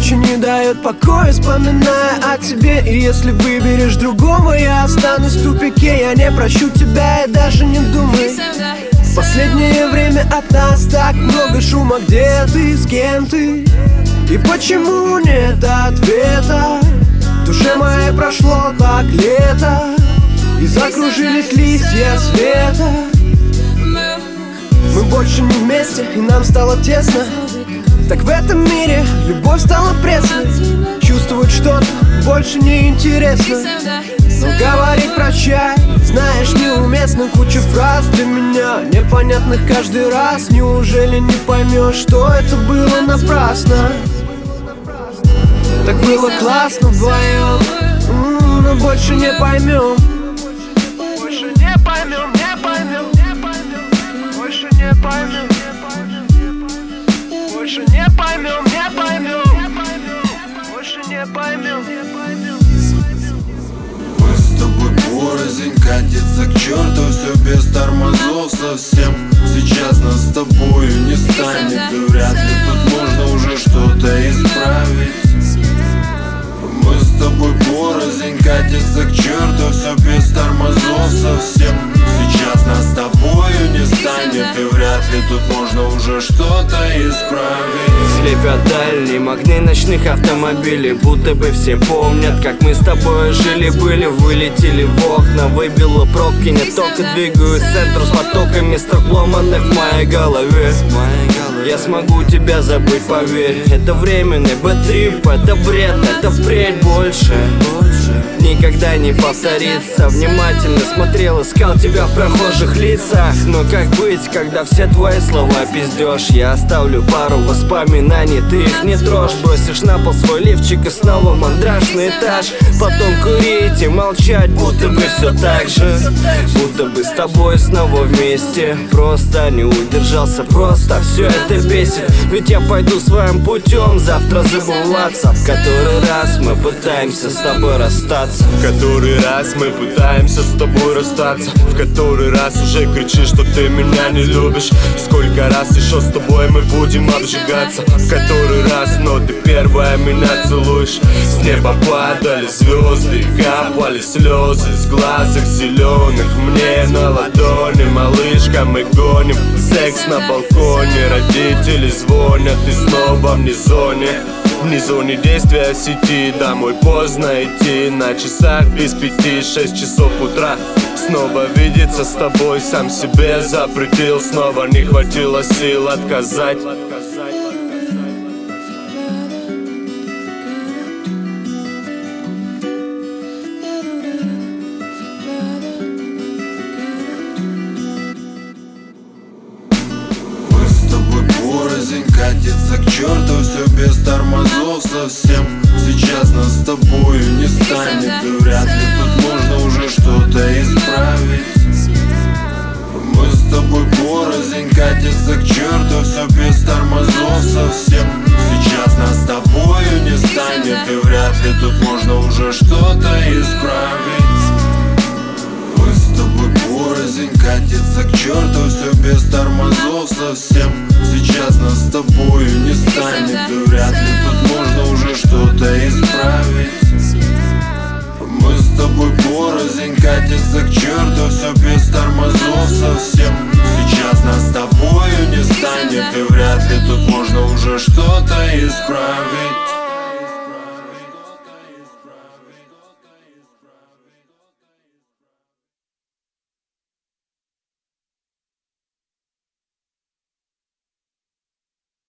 ночью не дает покоя, вспоминая о тебе. И если выберешь другого, я останусь в тупике. Я не прощу тебя и даже не думай. В последнее время от нас так много шума. Где ты, с кем ты? И почему нет ответа? В душе моей прошло так лето, и закружились листья света. Мы больше не вместе, и нам стало тесно. Так в этом мире любовь стала пресной. Чувствовать что-то больше не интересно. Но говорить прощай, знаешь, неуместно. Куча фраз для меня, непонятных каждый раз. Неужели не поймешь, что это было напрасно? Так было классно вдвоем, но больше не поймем. Больше не поймем, не поймем, не поймем. Больше не поймем, больше не поймем, не поймем. Больше не поймем. Мы с тобой порознь, катится к черту, все без тормозов совсем. Сейчас нас с тобою не станет, и вряд ли тут можно уже что-то исправить. Мы с тобой порознь, катится к черту, все без тормозов совсем. Сейчас нас с тобою не станет, и вряд ли тут можно уже что-то исправить. Слепят дальние огни ночных автомобилей, будто бы все помнят, как мы с тобой жили-были. Вылетели в окна, выбило пробки, не только двигаюсь в центр с потоками строк ломаных в моей голове. Я смогу тебя забыть, поверь. Это временный бэт-трип, это бред, это впредь больше никогда не повторится. Внимательно смотрел, искал тебя в прохожих лицах. Но как быть, когда все твои слова пиздёж? Я оставлю пару воспоминаний, ты их не трожь. Бросишь на пол свой лифчик и снова мандраж на этаж. Потом курить и молчать, будто бы все так же. Будто бы с тобой снова вместе. Просто не удержался, просто все это бесит. Ведь я пойду своим путем, завтра забываться. В который раз мы пытаемся с тобой расстаться. В который раз мы пытаемся с тобой расстаться. В который раз уже кричишь, что ты меня не любишь. Сколько раз еще с тобой мы будем обжигаться. В который раз, но ты первая меня целуешь. С неба падали звезды, капали слезы с глазок зеленых мне на ладони. Малышка, мы гоним секс на балконе. Родители звонят и снова вне зоне. Вне зоне действия сети, домой поздно идти. На часах без 5-6 часов утра. Снова видеться с тобой, сам себе запретил. Снова не хватило сил отказать. Катится к черту, все без тормозов совсем. Сейчас нас с тобою не станет, и вряд ли тут можно уже что-то исправить. Мы с тобой порознь, катится к черту, все без тормозов совсем. Сейчас нас с тобою не станет, и вряд ли тут можно уже что-то исправить. Мы с тобой порознь, катится к черту, все без тормозов совсем. Сейчас нас с тобою не станет, и вряд ли тут можно уже что-то исправить. Мы с тобой порознь, катится к черту, все без тормозов совсем. Сейчас нас с тобою не станет, и вряд ли тут можно уже что-то исправить.